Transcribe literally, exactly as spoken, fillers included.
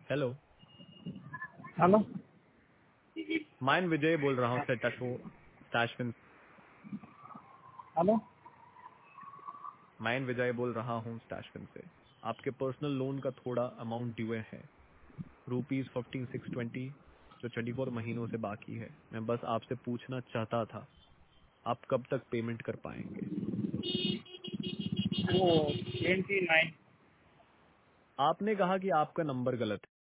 Hello, hello. मैं विजय बोल रहा हूँ स्टैशविन। हेलो। मैं विजय बोल रहा हूँ स्टैशविन से। आपके पर्सनल लोन का थोड़ा अमाउंट ड्यू है, रुपीज फिफ्टीन सिक्स ट्वेंटी, जो ट्वेंटी फोर महीनों से बाकी है। मैं बस आपसे पूछना चाहता था, आप कब तक पेमेंट कर पाएंगे? वो ट्वेंटी नाइन। आपने कहा कि आपका नंबर गलत है।